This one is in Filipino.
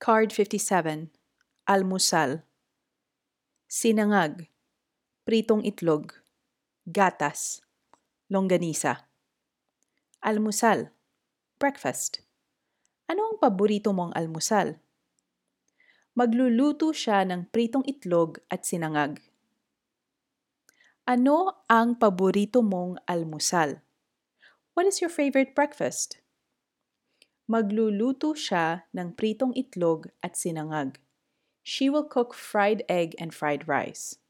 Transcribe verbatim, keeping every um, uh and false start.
Card fifty-seven. Almusal. Sinangag. Pritong itlog. Gatas. Longganisa. Almusal. Breakfast. Ano ang paborito mong almusal? Magluluto siya ng pritong itlog at sinangag. Ano ang paborito mong almusal? What is your favorite breakfast? Magluluto siya ng pritong itlog at sinangag. She will cook fried egg and fried rice.